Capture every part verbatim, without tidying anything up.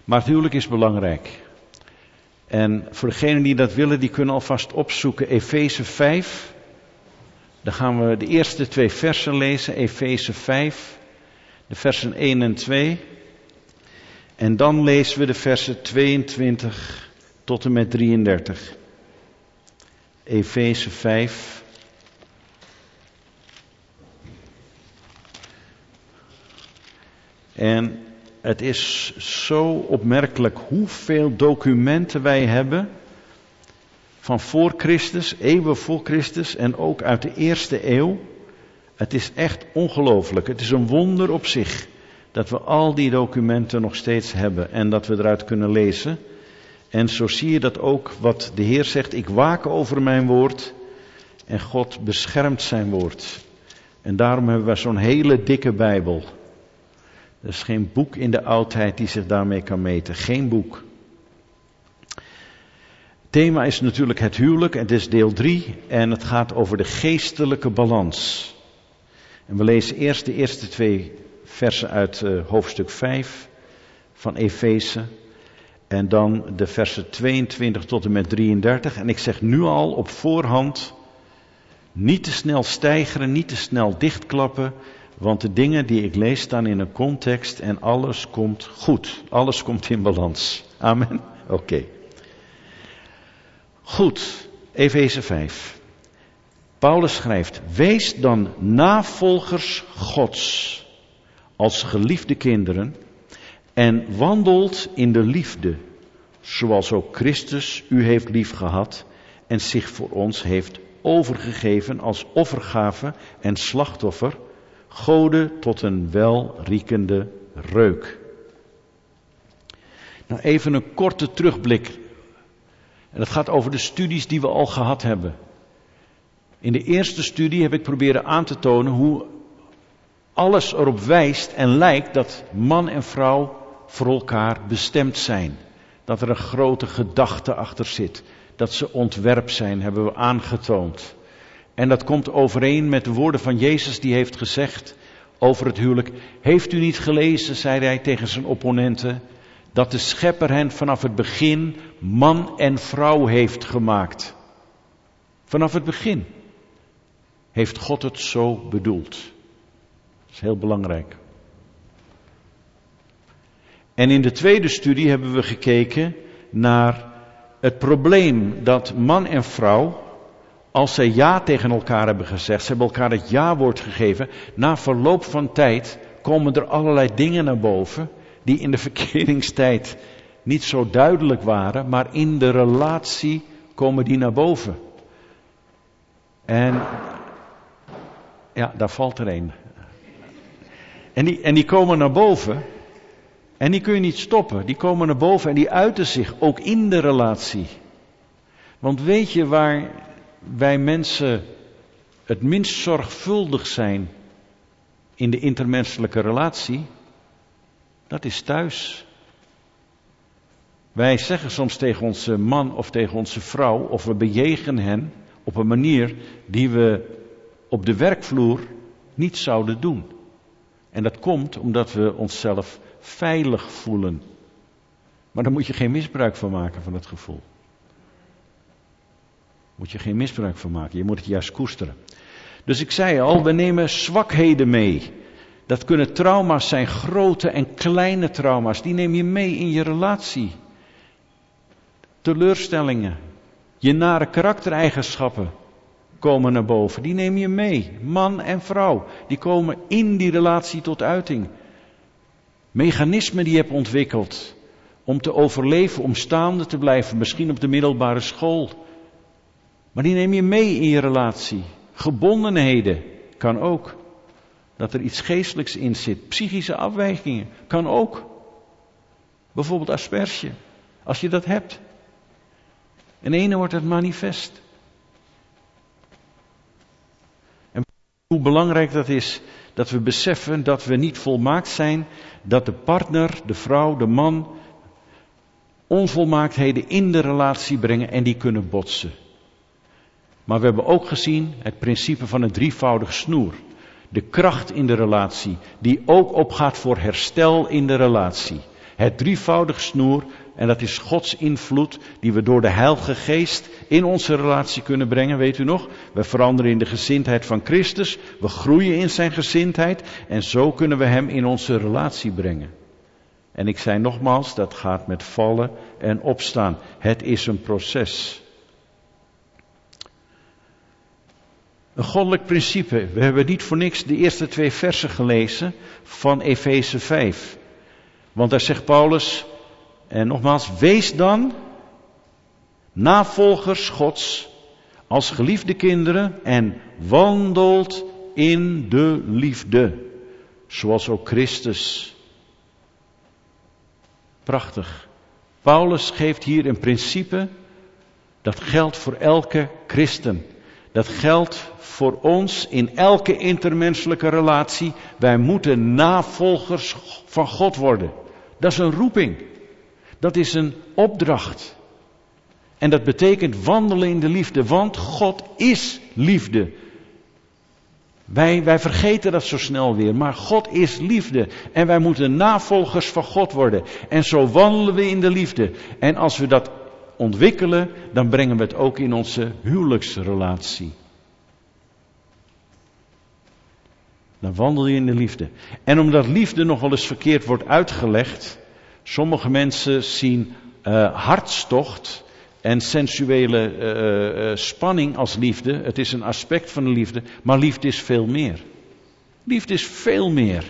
Maar het huwelijk is belangrijk. En voor degenen die dat willen, die kunnen alvast opzoeken Efeze vijf. Dan gaan we de eerste twee versen lezen, Efeze vijf, de versen één en twee. En dan lezen we de versen tweeëntwintig tot en met drieëndertig. Efeze vijf. En het is zo opmerkelijk hoeveel documenten wij hebben van voor Christus, eeuwen voor Christus en ook uit de eerste eeuw. Het is echt ongelooflijk. Het is een wonder op zich dat we al die documenten nog steeds hebben en dat we eruit kunnen lezen. En zo zie je dat ook wat de Heer zegt, ik waak over mijn woord en God beschermt zijn woord. En daarom hebben we zo'n hele dikke Bijbel. Er is geen boek in de oudheid die zich daarmee kan meten. Geen boek. Het thema is natuurlijk het huwelijk. Het is deel drie en het gaat over de geestelijke balans. En we lezen eerst de eerste twee versen uit uh, hoofdstuk vijf van Efeze. En dan de versen tweeëntwintig tot en met drieëndertig. En ik zeg nu al op voorhand, niet te snel steigeren, niet te snel dichtklappen. Want de dingen die ik lees staan in een context en alles komt goed. Alles komt in balans. Amen. Oké. Okay. Goed, Efeze vijf. Paulus schrijft, wees dan navolgers Gods als geliefde kinderen en wandelt in de liefde, zoals ook Christus u heeft liefgehad en zich voor ons heeft overgegeven als offergave en slachtoffer, Gode tot een welriekende reuk. Nou, even een korte terugblik. En dat gaat over de studies die we al gehad hebben. In de eerste studie heb ik proberen aan te tonen hoe alles erop wijst en lijkt dat man en vrouw voor elkaar bestemd zijn. Dat er een grote gedachte achter zit. Dat ze ontwerp zijn, hebben we aangetoond. En dat komt overeen met de woorden van Jezus die heeft gezegd over het huwelijk. Heeft u niet gelezen, zei hij tegen zijn opponenten, dat de Schepper hen vanaf het begin man en vrouw heeft gemaakt. Vanaf het begin heeft God het zo bedoeld. Dat is heel belangrijk. En in de tweede studie hebben we gekeken naar het probleem dat man en vrouw, als zij ja tegen elkaar hebben gezegd, ze hebben elkaar het ja-woord gegeven, na verloop van tijd komen er allerlei dingen naar boven die in de verkeringstijd niet zo duidelijk waren, maar in de relatie komen die naar boven. En ja, daar valt er een. En die, en die komen naar boven en die kun je niet stoppen. Die komen naar boven en die uiten zich ook in de relatie. Want weet je waar wij mensen het minst zorgvuldig zijn in de intermenselijke relatie? Dat is thuis. Wij zeggen soms tegen onze man of tegen onze vrouw, of we bejegenen hen op een manier die we op de werkvloer niet zouden doen. En dat komt omdat we onszelf veilig voelen. Maar daar moet je geen misbruik van maken van het gevoel. Moet je geen misbruik van maken. Je moet het juist koesteren. Dus ik zei al, we nemen zwakheden mee. Dat kunnen trauma's zijn, grote en kleine trauma's. Die neem je mee in je relatie. Teleurstellingen. Je nare karaktereigenschappen komen naar boven. Die neem je mee. Man en vrouw. Die komen in die relatie tot uiting. Mechanismen die je hebt ontwikkeld. Om te overleven, om staande te blijven. Misschien op de middelbare school. Maar die neem je mee in je relatie. Gebondenheden kan ook. Dat er iets geestelijks in zit. Psychische afwijkingen kan ook. Bijvoorbeeld asperge. Als je dat hebt. En ene wordt het manifest. En hoe belangrijk dat is. Dat we beseffen dat we niet volmaakt zijn. Dat de partner, de vrouw, de man onvolmaaktheden in de relatie brengen en die kunnen botsen. Maar we hebben ook gezien het principe van een drievoudige snoer. De kracht in de relatie, die ook opgaat voor herstel in de relatie. Het drievoudige snoer, en dat is Gods invloed die we door de Heilige Geest in onze relatie kunnen brengen, weet u nog? We veranderen in de gezindheid van Christus, we groeien in zijn gezindheid en zo kunnen we hem in onze relatie brengen. En ik zei nogmaals, dat gaat met vallen en opstaan. Het is een proces. Een goddelijk principe. We hebben niet voor niks de eerste twee versen gelezen van Efeze vijf. Want daar zegt Paulus, en nogmaals, wees dan navolgers Gods als geliefde kinderen en wandelt in de liefde, zoals ook Christus. Prachtig. Paulus geeft hier een principe dat geldt voor elke christen. Dat geldt voor ons in elke intermenselijke relatie. Wij moeten navolgers van God worden. Dat is een roeping. Dat is een opdracht. En dat betekent wandelen in de liefde, want God is liefde. Wij, wij vergeten dat zo snel weer, maar God is liefde. En wij moeten navolgers van God worden. En zo wandelen we in de liefde. En als we dat ontwikkelen, dan brengen we het ook in onze huwelijksrelatie. Dan wandel je in de liefde. En omdat liefde nog wel eens verkeerd wordt uitgelegd, sommige mensen zien uh, hartstocht en sensuele uh, uh, spanning als liefde. Het is een aspect van de liefde, maar liefde is veel meer. Liefde is veel meer.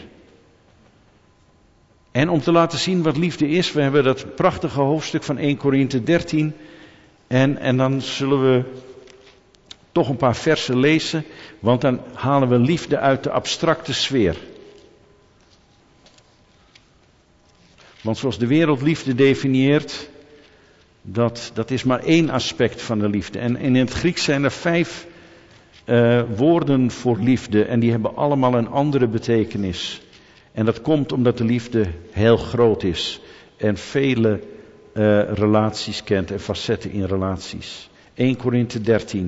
En om te laten zien wat liefde is, we hebben dat prachtige hoofdstuk van Eerste Korinthe dertien. En, en dan zullen we toch een paar versen lezen, want dan halen we liefde uit de abstracte sfeer. Want zoals de wereld liefde definieert, dat, dat is maar één aspect van de liefde. En, en in het Grieks zijn er vijf uh, woorden voor liefde en die hebben allemaal een andere betekenis. En dat komt omdat de liefde heel groot is en vele uh, relaties kent en facetten in relaties. Eerste Korinthe dertien.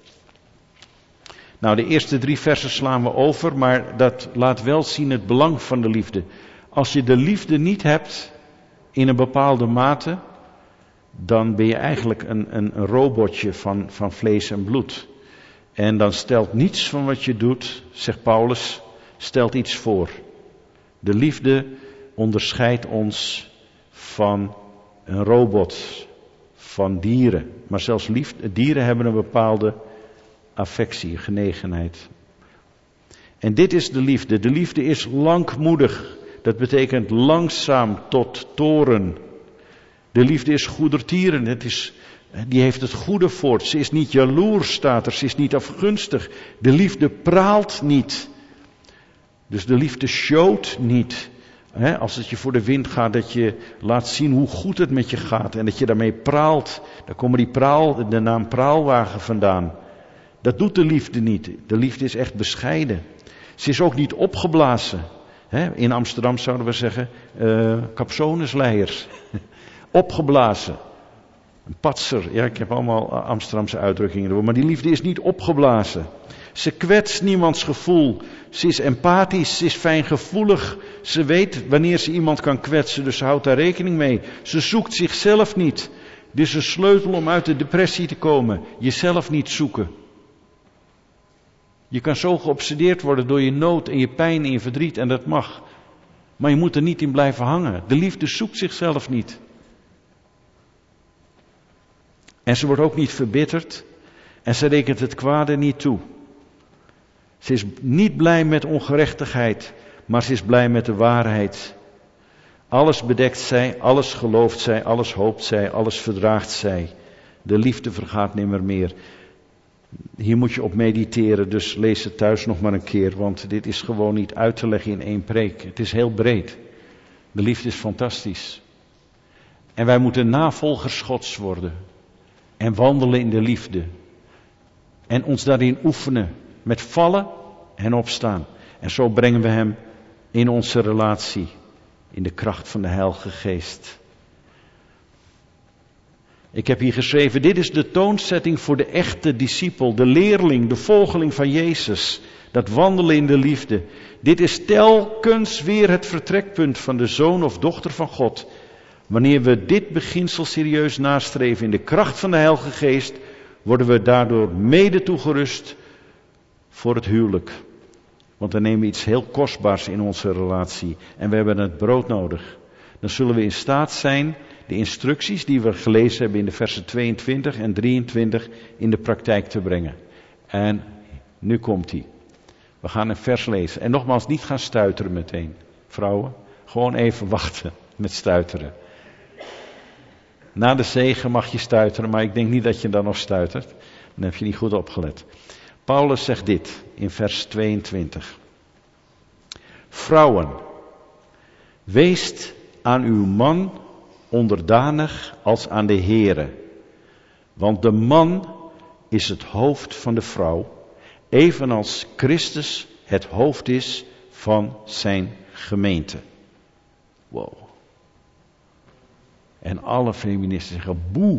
Nou, de eerste drie versen slaan we over, maar dat laat wel zien het belang van de liefde. Als je de liefde niet hebt in een bepaalde mate, dan ben je eigenlijk een, een, een robotje van, van vlees en bloed. En dan stelt niets van wat je doet, zegt Paulus, stelt iets voor. De liefde onderscheidt ons van een robot, van dieren. Maar zelfs liefde, dieren hebben een bepaalde affectie, genegenheid. En dit is de liefde. De liefde is langmoedig. Dat betekent langzaam tot toren. De liefde is goedertieren. Het is, die heeft het goede voort. Ze is niet jaloers, staat er. Ze is niet afgunstig. De liefde praalt niet. Dus de liefde showt niet. He, als het je voor de wind gaat, dat je laat zien hoe goed het met je gaat. En dat je daarmee praalt. Daar komen die praal, de naam praalwagen vandaan. Dat doet de liefde niet. De liefde is echt bescheiden. Ze is ook niet opgeblazen. He, in Amsterdam zouden we zeggen, uh, capsonesleiers. Opgeblazen. Een patser. Ja, ik heb allemaal Amsterdamse uitdrukkingen ervoor. Maar die liefde is niet opgeblazen. Ze kwetst niemands gevoel. Ze is empathisch, ze is fijngevoelig. Ze weet wanneer ze iemand kan kwetsen, dus ze houdt daar rekening mee. Ze zoekt zichzelf niet. Dit is een sleutel om uit de depressie te komen. Jezelf niet zoeken. Je kan zo geobsedeerd worden door je nood en je pijn en je verdriet en dat mag. Maar je moet er niet in blijven hangen. De liefde zoekt zichzelf niet. En ze wordt ook niet verbitterd. En ze rekent het kwade niet toe. Ze is niet blij met ongerechtigheid, maar ze is blij met de waarheid. Alles bedekt zij, alles gelooft zij, alles hoopt zij, alles verdraagt zij. De liefde vergaat nimmer meer. Hier moet je op mediteren, dus lees het thuis nog maar een keer, want dit is gewoon niet uit te leggen in één preek. Het is heel breed. De liefde is fantastisch. En wij moeten navolgers Gods worden. En wandelen in de liefde. En ons daarin oefenen. Met vallen en opstaan. En zo brengen we hem in onze relatie. In de kracht van de Heilige Geest. Ik heb hier geschreven, dit is de toonzetting voor de echte discipel, de leerling, de volgeling van Jezus. Dat wandelen in de liefde. Dit is telkens weer het vertrekpunt van de zoon of dochter van God. Wanneer we dit beginsel serieus nastreven in de kracht van de Heilige Geest, worden we daardoor mede toegerust voor het huwelijk. Want dan nemen we iets heel kostbaars in onze relatie en we hebben het brood nodig. Dan zullen we in staat zijn de instructies die we gelezen hebben in de versen tweeëntwintig en drieëntwintig in de praktijk te brengen. En nu komt hij. We gaan een vers lezen. En nogmaals, niet gaan stuiteren meteen. Vrouwen, gewoon even wachten met stuiteren. Na de zegen mag je stuiteren, maar ik denk niet dat je dan nog stuitert. Dan heb je niet goed opgelet. Paulus zegt dit in vers tweeëntwintig. Vrouwen, weest aan uw man onderdanig als aan de Here. Want de man is het hoofd van de vrouw, evenals Christus het hoofd is van zijn gemeente. Wow. En alle feministen zeggen boe.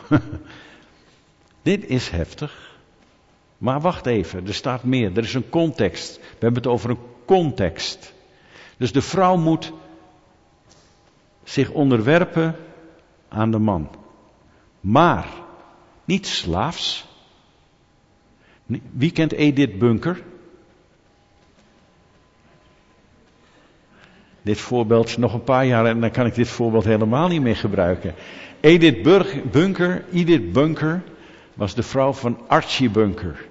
Dit is heftig. Maar wacht even, er staat meer. Er is een context. We hebben het over een context. Dus de vrouw moet zich onderwerpen aan de man. Maar niet slaafs. Wie kent Edith Bunker? Dit voorbeeld, nog een paar jaar en dan kan ik dit voorbeeld helemaal niet meer gebruiken. Edith Bunker, Edith Bunker was de vrouw van Archie Bunker.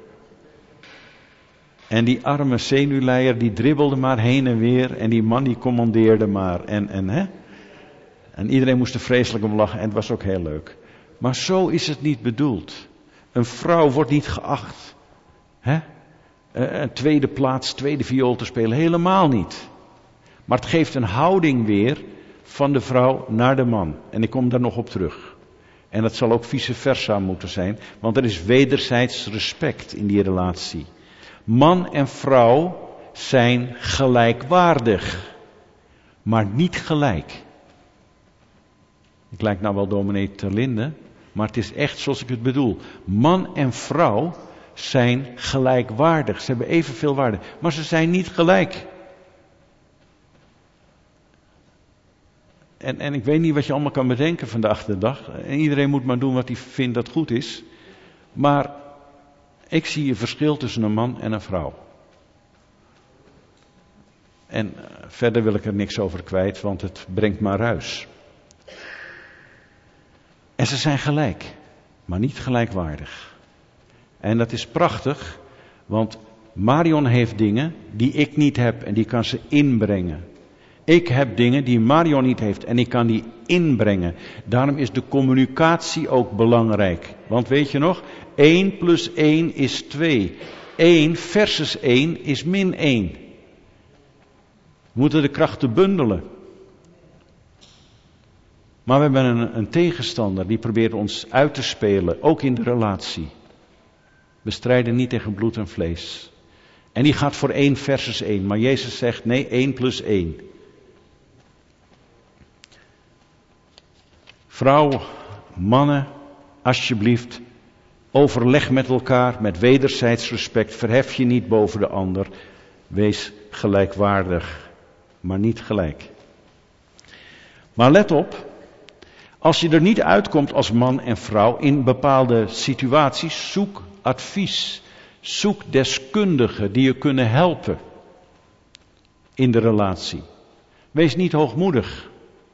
En die arme zenuwleier die dribbelde maar heen en weer en die man die commandeerde maar. En, en, hè? en iedereen moest er vreselijk om lachen en het was ook heel leuk. Maar zo is het niet bedoeld. Een vrouw wordt niet geacht. Hè? Een tweede plaats, tweede viool te spelen, helemaal niet. Maar het geeft een houding weer van de vrouw naar de man. En ik kom daar nog op terug. En dat zal ook vice versa moeten zijn. Want er is wederzijds respect in die relatie. Man en vrouw zijn gelijkwaardig. Maar niet gelijk. Ik lijk nou wel dominee Ter Linde. Maar het is echt zoals ik het bedoel. Man en vrouw zijn gelijkwaardig. Ze hebben evenveel waarde. Maar ze zijn niet gelijk. En, en ik weet niet wat je allemaal kan bedenken vandaag de dag. En iedereen moet maar doen wat hij vindt dat goed is. Maar ik zie een verschil tussen een man en een vrouw. En uh, verder wil ik er niks over kwijt, want het brengt maar ruis. En ze zijn gelijk, maar niet gelijkwaardig. En dat is prachtig, want Marion heeft dingen die ik niet heb en die kan ze inbrengen. Ik heb dingen die Marion niet heeft en ik kan die inbrengen. Daarom is de communicatie ook belangrijk. Want weet je nog, één plus één is twee. één versus één is min één. We moeten de krachten bundelen. Maar we hebben een, een tegenstander die probeert ons uit te spelen, ook in de relatie. We strijden niet tegen bloed en vlees. En die gaat voor één versus één. Maar Jezus zegt nee, één plus één. Vrouw, mannen, alsjeblieft, overleg met elkaar met wederzijds respect. Verhef je niet boven de ander. Wees gelijkwaardig, maar niet gelijk. Maar let op, als je er niet uitkomt als man en vrouw in bepaalde situaties, zoek advies. Zoek deskundigen die je kunnen helpen in de relatie. Wees niet hoogmoedig.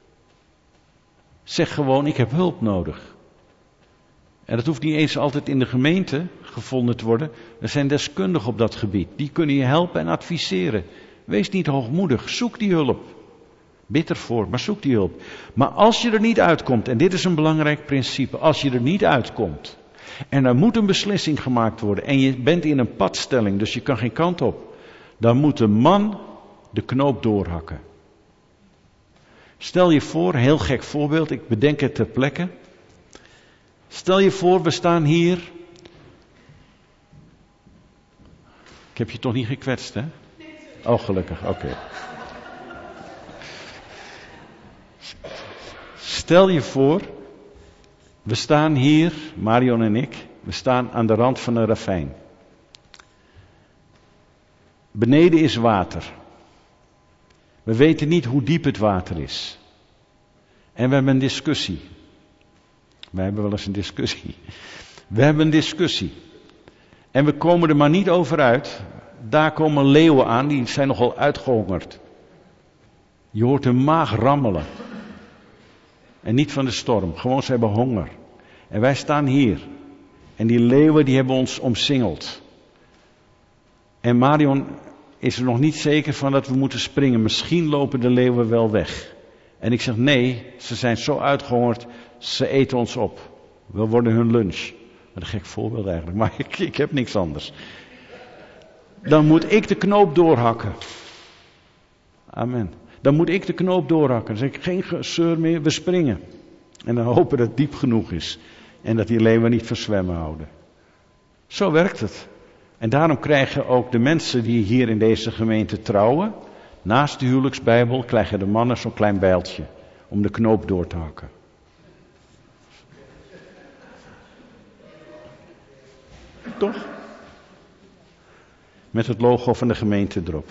Zeg gewoon, ik heb hulp nodig. En dat hoeft niet eens altijd in de gemeente gevonden te worden. Er zijn deskundigen op dat gebied. Die kunnen je helpen en adviseren. Wees niet hoogmoedig. Zoek die hulp. Bid ervoor, maar zoek die hulp. Maar als je er niet uitkomt, en dit is een belangrijk principe. Als je er niet uitkomt, en er moet een beslissing gemaakt worden. En je bent in een padstelling, dus je kan geen kant op. Dan moet de man de knoop doorhakken. Stel je voor, heel gek voorbeeld, ik bedenk het ter plekke. Stel je voor, we staan hier. Ik heb je toch niet gekwetst, hè? Oh, gelukkig, oké. Okay. Stel je voor, We staan hier, Marion en ik, we staan aan de rand van een ravijn. Beneden is water. We weten niet hoe diep het water is. En we hebben een discussie. Wij hebben wel eens een discussie. We hebben een discussie. En we komen er maar niet over uit. Daar komen leeuwen aan, die zijn nogal uitgehongerd. Je hoort hun maag rammelen. En niet van de storm, gewoon ze hebben honger. En wij staan hier. En die leeuwen die hebben ons omsingeld. En Marion is er nog niet zeker van dat we moeten springen. Misschien lopen de leeuwen wel weg. En ik zeg nee, ze zijn zo uitgehongerd, ze eten ons op. We worden hun lunch. Wat een gek voorbeeld eigenlijk, maar ik, ik heb niks anders. Dan moet ik de knoop doorhakken. Amen. Dan moet ik de knoop doorhakken. Dan zeg ik geen gezeur meer, we springen. En dan hopen dat het diep genoeg is. En dat die leeuwen niet verzwemmen houden. Zo werkt het. En daarom krijgen ook de mensen die hier in deze gemeente trouwen, naast de huwelijksbijbel, krijgen de mannen zo'n klein bijltje om de knoop door te hakken. Toch? Met het logo van de gemeente erop.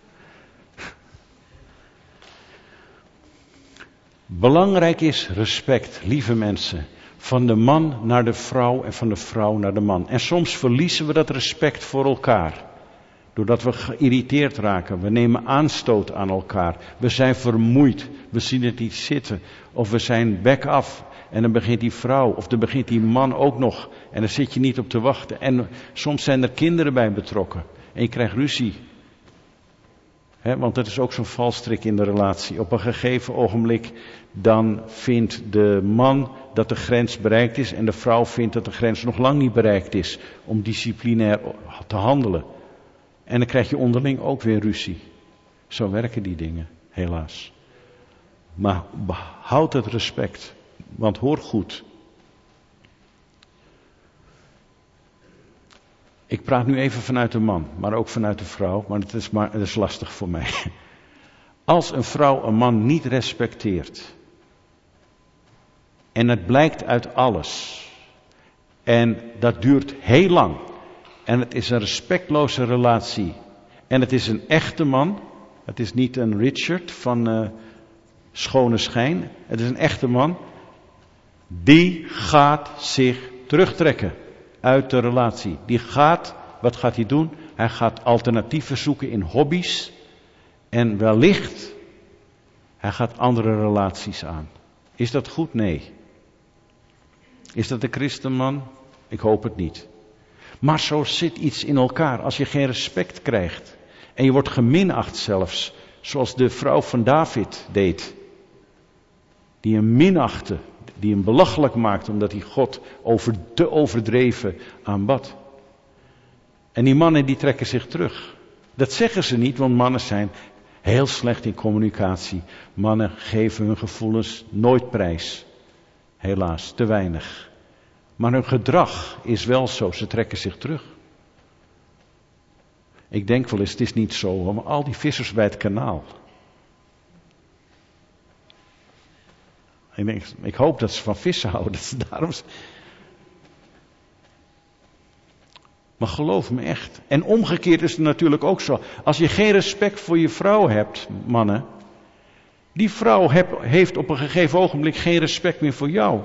Belangrijk is respect, lieve mensen. Van de man naar de vrouw en van de vrouw naar de man. En soms verliezen we dat respect voor elkaar. Doordat we geïrriteerd raken. We nemen aanstoot aan elkaar. We zijn vermoeid. We zien het niet zitten. Of we zijn bek af. En dan begint die vrouw of dan begint die man ook nog. En daar zit je niet op te wachten. En soms zijn er kinderen bij betrokken. En je krijgt ruzie. He, want dat is ook zo'n valstrik in de relatie. Op een gegeven ogenblik dan vindt de man dat de grens bereikt is. En de vrouw vindt dat de grens nog lang niet bereikt is. Om disciplinair te handelen. En dan krijg je onderling ook weer ruzie. Zo werken die dingen, helaas. Maar behoud het respect. Want hoor goed. Ik praat nu even vanuit de man, maar ook vanuit de vrouw. Maar het is, maar, het is lastig voor mij. Als een vrouw een man niet respecteert. En het blijkt uit alles. En dat duurt heel lang. En het is een respectloze relatie. En het is een echte man. Het is niet een Richard van uh, schone schijn. Het is een echte man. Die gaat zich terugtrekken uit de relatie. Die gaat, wat gaat hij doen? Hij gaat alternatieven zoeken in hobby's. En wellicht, hij gaat andere relaties aan. Is dat goed? Nee. Is dat een christenman? Ik hoop het niet. Maar zo zit iets in elkaar. Als je geen respect krijgt. En je wordt geminacht zelfs. Zoals de vrouw van David deed. Die hem minachtte. Die hem belachelijk maakte. Omdat hij God over, te overdreven aanbad. En die mannen die trekken zich terug. Dat zeggen ze niet. Want mannen zijn heel slecht in communicatie. Mannen geven hun gevoelens nooit prijs. Helaas, te weinig. Maar hun gedrag is wel zo, ze trekken zich terug. Ik denk wel eens, het is niet zo, maar al die vissers bij het kanaal. Ik, denk, ik hoop dat ze van vissen houden, dat ze daarom... Maar geloof me echt. En omgekeerd is het natuurlijk ook zo. Als je geen respect voor je vrouw hebt, mannen. Die vrouw heb, heeft op een gegeven ogenblik geen respect meer voor jou.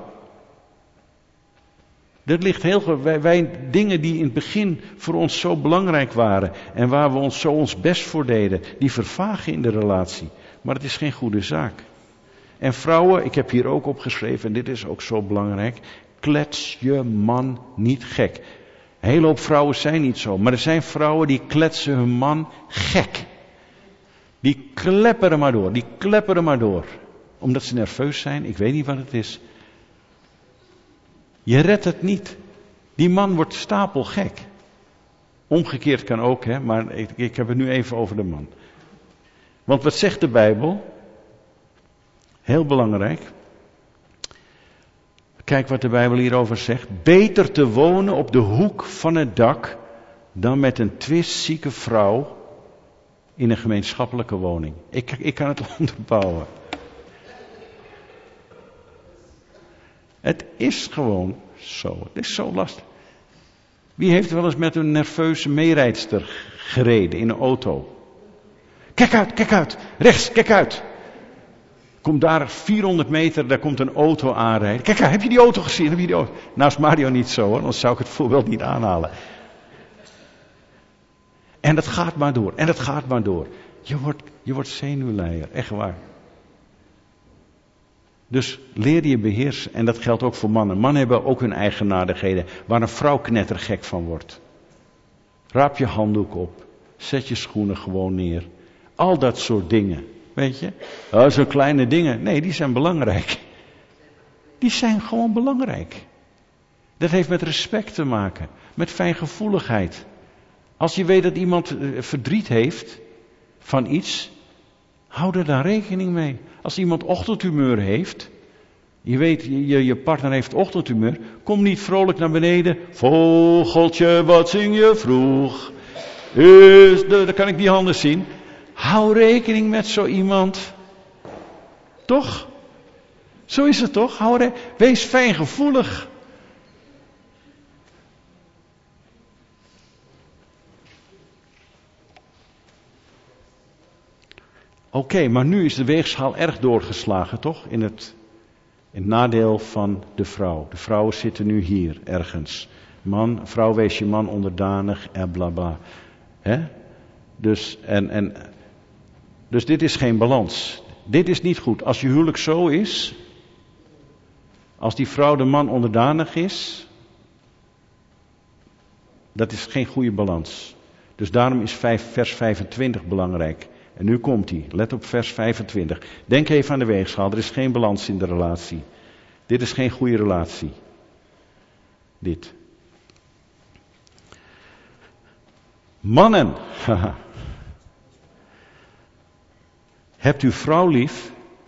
Dat ligt heel wij, wij dingen die in het begin voor ons zo belangrijk waren. En waar we ons zo ons best voor deden. Die vervagen in de relatie. Maar het is geen goede zaak. En vrouwen, ik heb hier ook opgeschreven. En dit is ook zo belangrijk. Klets je man niet gek. Een hele hoop vrouwen zijn niet zo. Maar er zijn vrouwen die kletsen hun man gek. Die klepperen maar door. Die klepperen maar door. Omdat ze nerveus zijn. Ik weet niet wat het is. Je redt het niet. Die man wordt stapelgek. Omgekeerd kan ook, hè, maar ik, ik heb het nu even over de man. Want wat zegt de Bijbel? Heel belangrijk. Kijk wat de Bijbel hierover zegt. Beter te wonen op de hoek van het dak dan met een twistzieke vrouw in een gemeenschappelijke woning. Ik, ik kan het onderbouwen. Het is gewoon zo. Het is zo lastig. Wie heeft wel eens met een nerveuze meerijdster gereden in een auto? Kijk uit, kijk uit. Rechts, kijk uit. Komt daar vierhonderd meter, daar komt een auto aanrijden. Kijk uit, heb je die auto gezien? Heb je die auto? Nou is Mario niet zo hoor, anders zou ik het voorbeeld niet aanhalen. En dat gaat maar door, en dat gaat maar door. Je wordt, je wordt zenuwleier, echt waar. Dus leer je beheersen, en dat geldt ook voor mannen. Mannen hebben ook hun eigenaardigheden, waar een vrouw knettergek van wordt. Raap je handdoek op, zet je schoenen gewoon neer. Al dat soort dingen, weet je. Oh, zo'n kleine dingen, nee, die zijn belangrijk. Die zijn gewoon belangrijk. Dat heeft met respect te maken, met fijngevoeligheid. Als je weet dat iemand verdriet heeft van iets, hou er dan rekening mee. Als iemand ochtendhumeur heeft, je weet, je, je partner heeft ochtendhumeur, kom niet vrolijk naar beneden. Vogeltje, wat zing je vroeg? Is de, dan kan ik die handen zien. Hou rekening met zo iemand. Toch? Zo is het toch? Hou re- Wees fijngevoelig. Oké, okay, maar nu is de weegschaal erg doorgeslagen, toch? In het, in het nadeel van de vrouw. De vrouwen zitten nu hier, ergens. Man, vrouw, wees je man onderdanig en bla bla. Hè? Dus, en, en, dus dit is geen balans. Dit is niet goed. Als je huwelijk zo is, als die vrouw de man onderdanig is, dat is geen goede balans. Dus daarom is vijf, vers vijfentwintig belangrijk. En nu komt hij. Let op vers vijfentwintig. Denk even aan de weegschaal. Er is geen balans in de relatie. Dit is geen goede relatie. Dit. Mannen. Hebt uw vrouw lief.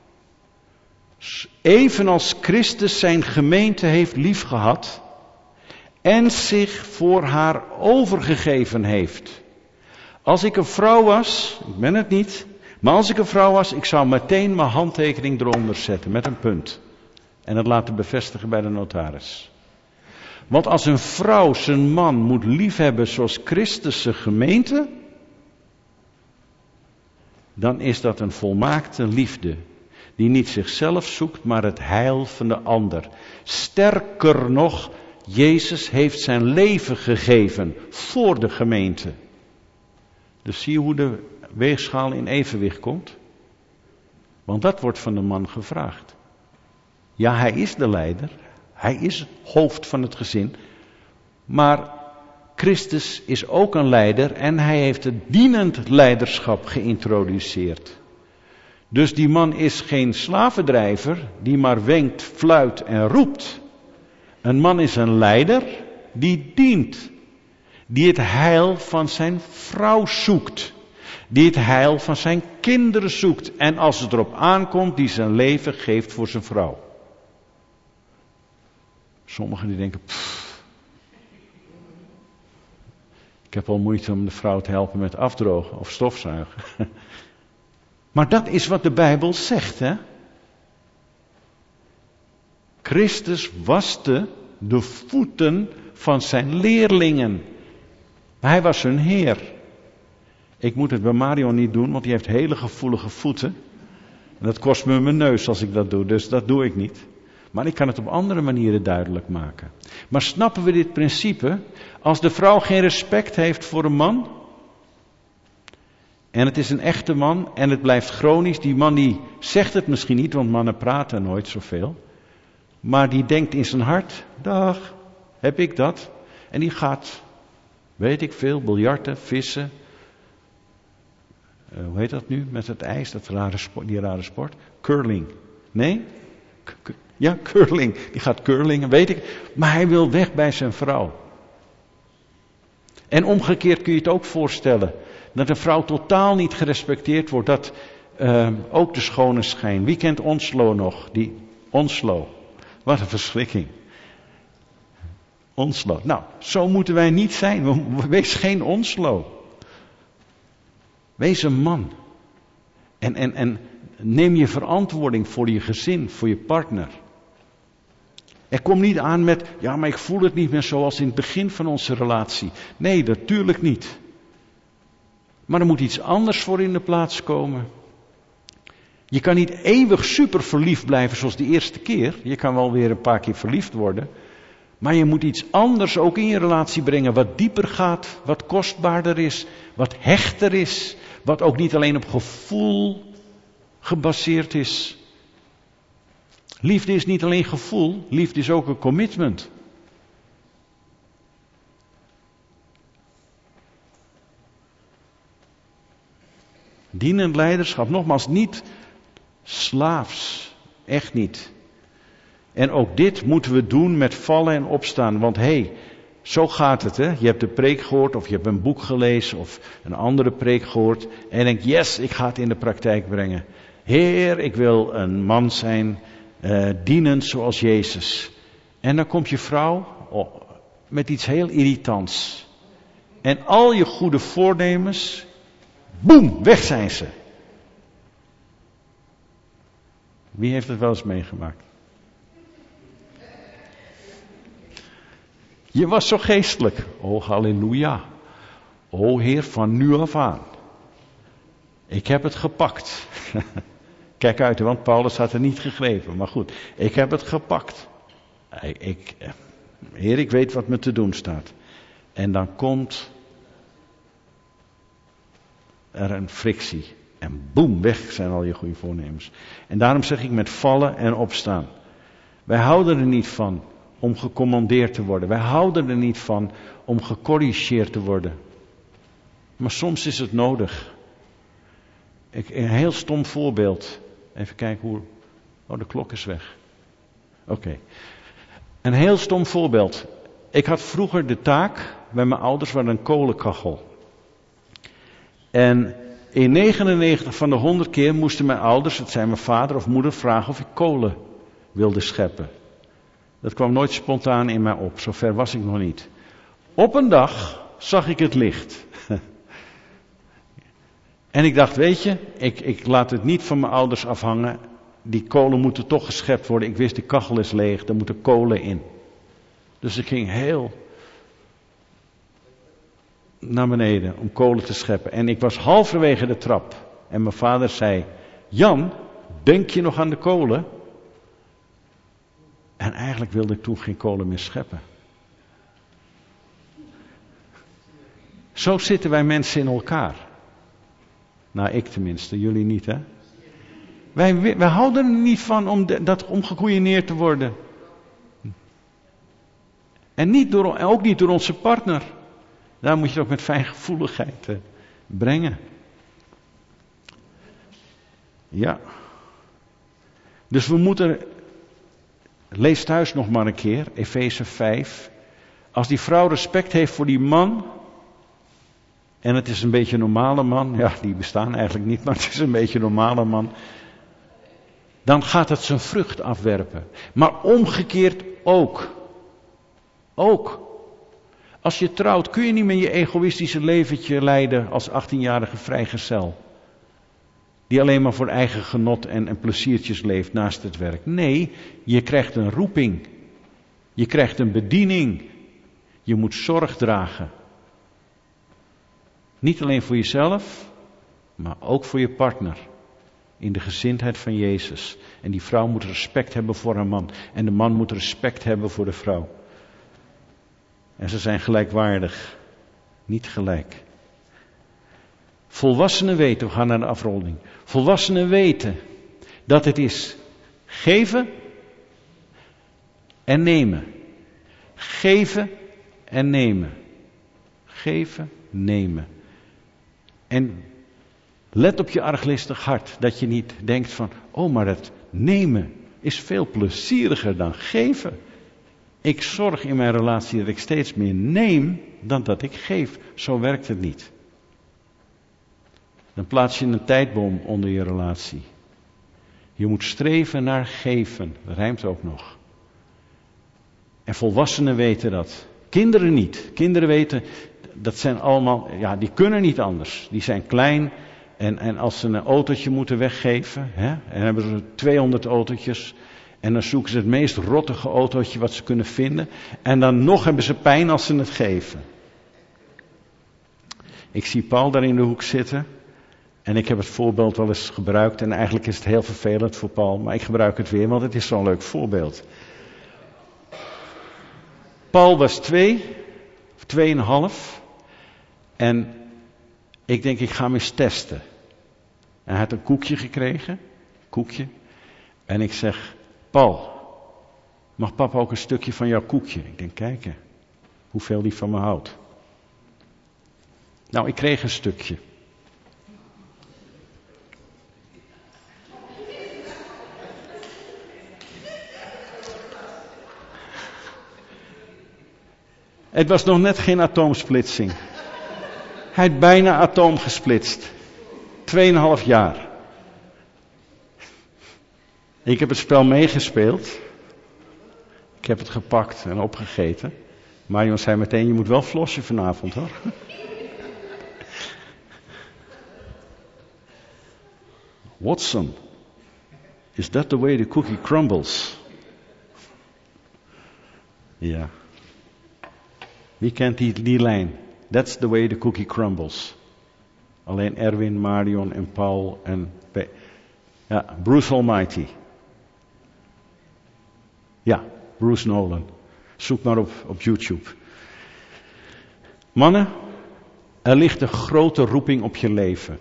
Evenals Christus zijn gemeente heeft liefgehad. En zich voor haar overgegeven heeft. Als ik een vrouw was, ik ben het niet, maar als ik een vrouw was, ik zou meteen mijn handtekening eronder zetten met een punt. En dat laten bevestigen bij de notaris. Want als een vrouw zijn man moet liefhebben zoals Christus zijn gemeente, dan is dat een volmaakte liefde. Die niet zichzelf zoekt, maar het heil van de ander. Sterker nog, Jezus heeft zijn leven gegeven voor de gemeente. Dus zie je hoe de weegschaal in evenwicht komt? Want dat wordt van de man gevraagd. Ja, hij is de leider. Hij is hoofd van het gezin. Maar Christus is ook een leider en hij heeft het dienend leiderschap geïntroduceerd. Dus die man is geen slavendrijver die maar wenkt, fluit en roept. Een man is een leider die dient. Die het heil van zijn vrouw zoekt. Die het heil van zijn kinderen zoekt. En als het erop aankomt, die zijn leven geeft voor zijn vrouw. Sommigen die denken, pff, ik heb al moeite om de vrouw te helpen met afdrogen of stofzuigen. Maar dat is wat de Bijbel zegt, hè? Christus waste de voeten van zijn leerlingen. Hij was hun Heer. Ik moet het bij Mario niet doen, want die heeft hele gevoelige voeten. En dat kost me mijn neus als ik dat doe, dus dat doe ik niet. Maar ik kan het op andere manieren duidelijk maken. Maar snappen we dit principe? Als de vrouw geen respect heeft voor een man, en het is een echte man, en het blijft chronisch, die man die zegt het misschien niet, want mannen praten nooit zoveel. Maar die denkt in zijn hart, dag, heb ik dat? En die gaat, weet ik veel, biljarten, vissen. Uh, hoe heet dat nu met het ijs, dat rare sport, die rare sport? Curling. Nee? K- k- ja, curling. Die gaat curlingen, weet ik. Maar hij wil weg bij zijn vrouw. En omgekeerd kun je het ook voorstellen. Dat een vrouw totaal niet gerespecteerd wordt. Dat uh, ook de schone schijn. Wie kent Onslow nog? Die Onslow. Wat een verschrikking. Onslow. Nou, zo moeten wij niet zijn. Wees geen Onslow. Wees een man. En, en, en neem je verantwoording voor je gezin, voor je partner. En kom niet aan met, ja, maar ik voel het niet meer zoals in het begin van onze relatie. Nee, natuurlijk niet. Maar er moet iets anders voor in de plaats komen. Je kan niet eeuwig super verliefd blijven zoals de eerste keer. Je kan wel weer een paar keer verliefd worden. Maar je moet iets anders ook in je relatie brengen. Wat dieper gaat, wat kostbaarder is, wat hechter is. Wat ook niet alleen op gevoel gebaseerd is. Liefde is niet alleen gevoel, liefde is ook een commitment. Dienend leiderschap, nogmaals, niet slaafs. Echt niet. En ook dit moeten we doen met vallen en opstaan. Want hé, hey, zo gaat het, hè. Je hebt de preek gehoord of je hebt een boek gelezen of een andere preek gehoord. En je denkt, yes, ik ga het in de praktijk brengen. Heer, ik wil een man zijn, uh, dienend zoals Jezus. En dan komt je vrouw oh, met iets heel irritants. En al je goede voornemens, boem, weg zijn ze. Wie heeft het wel eens meegemaakt? Je was zo geestelijk. Oh, halleluja. Oh, Heer, van nu af aan. Ik heb het gepakt. Kijk uit, want Paulus had het niet gegrepen. Maar goed, ik heb het gepakt. Ik, Heer, ik weet wat me te doen staat. En dan komt er een frictie. En boem, weg zijn al je goede voornemens. En daarom zeg ik met vallen en opstaan. Wij houden er niet van om gecommandeerd te worden. Wij houden er niet van om gecorrigeerd te worden. Maar soms is het nodig. Ik, een heel stom voorbeeld. Even kijken hoe... Oh, de klok is weg. Oké. Okay. Een heel stom voorbeeld. Ik had vroeger de taak, bij mijn ouders was een kolenkachel. En in negenennegentig van de honderd keer moesten mijn ouders, het zijn mijn vader of moeder, vragen of ik kolen wilde scheppen. Dat kwam nooit spontaan in mij op, zover was ik nog niet. Op een dag zag ik het licht. En ik dacht, weet je, ik, ik laat het niet van mijn ouders afhangen. Die kolen moeten toch geschept worden. Ik wist, de kachel is leeg, er moeten kolen in. Dus ik ging heel naar beneden om kolen te scheppen. En ik was halverwege de trap. En mijn vader zei, Jan, denk je nog aan de kolen? En eigenlijk wilde ik toen geen kolen meer scheppen. Zo zitten wij mensen in elkaar. Nou, ik tenminste, jullie niet, hè? Wij, wij houden er niet van om de, dat omgekoeieneerd te worden. En niet door, ook niet door onze partner. Daar moet je het ook met fijngevoeligheid eh, brengen. Ja. Dus we moeten... Lees thuis nog maar een keer, Efeze vijf. Als die vrouw respect heeft voor die man... En het is een beetje een normale man. Ja, die bestaan eigenlijk niet, maar het is een beetje een normale man. Dan gaat het zijn vrucht afwerpen. Maar omgekeerd ook. Ook. Als je trouwt, kun je niet meer je egoïstische leventje leiden als achttienjarige vrijgezel. Die alleen maar voor eigen genot en, en pleziertjes leeft naast het werk. Nee, je krijgt een roeping. Je krijgt een bediening. Je moet zorg dragen. Niet alleen voor jezelf, maar ook voor je partner. In de gezindheid van Jezus. En die vrouw moet respect hebben voor haar man. En de man moet respect hebben voor de vrouw. En ze zijn gelijkwaardig. Niet gelijk. Volwassenen weten, we gaan naar de afronding. Volwassenen weten dat het is geven en nemen. Geven en nemen. Geven, nemen. En let op je arglistig hart, dat je niet denkt van, oh maar het nemen is veel plezieriger dan geven. Ik zorg in mijn relatie dat ik steeds meer neem dan dat ik geef. Zo werkt het niet. Dan plaats je een tijdbom onder je relatie. Je moet streven naar geven. Dat rijmt ook nog. En volwassenen weten dat. Kinderen niet. Kinderen weten, dat zijn allemaal, ja, die kunnen niet anders. Die zijn klein en, en als ze een autootje moeten weggeven, hè, en hebben ze tweehonderd autootjes. En dan zoeken ze het meest rottige autootje wat ze kunnen vinden. En dan nog hebben ze pijn als ze het geven. Ik zie Paul daar in de hoek zitten. En ik heb het voorbeeld wel eens gebruikt. En eigenlijk is het heel vervelend voor Paul. Maar ik gebruik het weer, want het is zo'n leuk voorbeeld. Paul was twee, of tweeënhalf. En ik denk, ik ga hem eens testen. En hij had een koekje gekregen. Koekje. En ik zeg, Paul, mag papa ook een stukje van jouw koekje? Ik denk, kijken, hoeveel die van me houdt. Nou, ik kreeg een stukje. Het was nog net geen atoomsplitsing. Hij had bijna atoom gesplitst. Tweeënhalf jaar. Ik heb het spel meegespeeld. Ik heb het gepakt en opgegeten. Marion zei meteen, je moet wel flossen vanavond hoor. Watson, is that the way the cookie crumbles? Ja. Wie kent die, die lijn? That's the way the cookie crumbles. Alleen Erwin, Marion en Paul en... P- ja, Bruce Almighty. Ja, Bruce Nolan. Zoek maar op, op YouTube. Mannen, er ligt een grote roeping op je leven.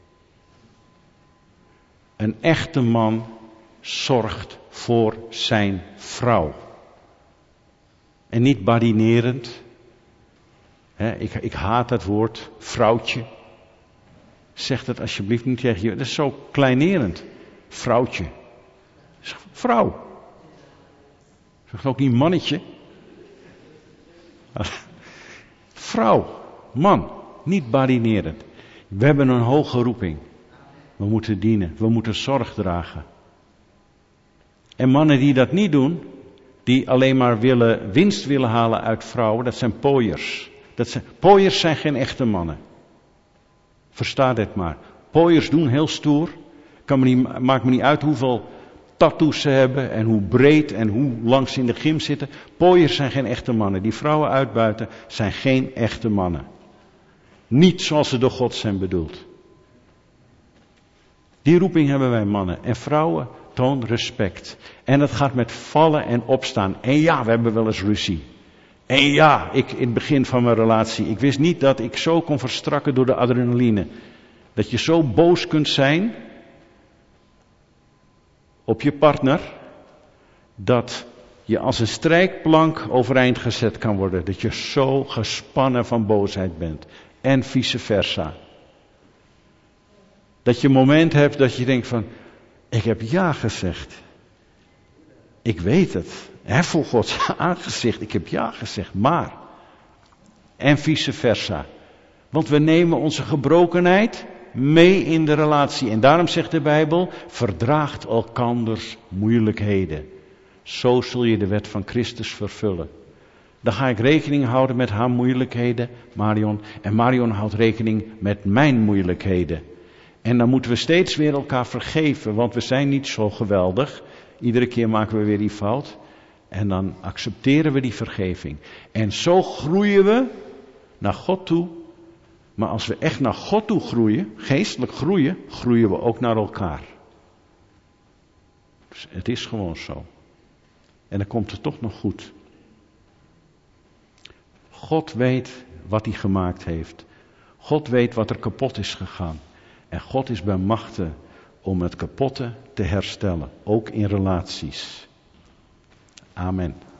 Een echte man zorgt voor zijn vrouw. En niet badinerend. He, ik, ik haat het woord vrouwtje. Zeg dat alsjeblieft niet tegen je. Dat is zo kleinerend. Vrouwtje. Vrouw. Zeg ook niet mannetje. Vrouw. Man. Niet badinerend. We hebben een hoge roeping. We moeten dienen. We moeten zorg dragen. En mannen die dat niet doen, die alleen maar willen, winst willen halen uit vrouwen, dat zijn pooiers. Dat zijn, pooiers zijn geen echte mannen. Versta dit maar. Pooiers doen heel stoer. Kan me niet, maakt me niet uit hoeveel tattoos ze hebben en hoe breed en hoe lang ze in de gym zitten. Pooiers zijn geen echte mannen. Die vrouwen uitbuiten zijn geen echte mannen. Niet zoals ze door God zijn bedoeld. Die roeping hebben wij mannen. En vrouwen, toon respect. En dat gaat met vallen en opstaan. En ja, we hebben wel eens ruzie. En ja, ik in het begin van mijn relatie, ik wist niet dat ik zo kon verstrakken door de adrenaline. Dat je zo boos kunt zijn op je partner, dat je als een strijkplank overeind gezet kan worden. Dat je zo gespannen van boosheid bent. En vice versa. Dat je een moment hebt dat je denkt van, ik heb ja gezegd. Ik weet het. Hè, voor Gods aangezicht. Ik heb ja gezegd, maar. En vice versa. Want we nemen onze gebrokenheid mee in de relatie. En daarom zegt de Bijbel, verdraagt elkanders moeilijkheden. Zo zul je de wet van Christus vervullen. Dan ga ik rekening houden met haar moeilijkheden, Marion. En Marion houdt rekening met mijn moeilijkheden. En dan moeten we steeds weer elkaar vergeven, want we zijn niet zo geweldig. Iedere keer maken we weer die fout. En dan accepteren we die vergeving. En zo groeien we naar God toe. Maar als we echt naar God toe groeien, geestelijk groeien, groeien we ook naar elkaar. Dus het is gewoon zo. En dan komt het toch nog goed. God weet wat hij gemaakt heeft. God weet wat er kapot is gegaan. En God is bij machten om het kapotte te herstellen. Ook in relaties. Amen.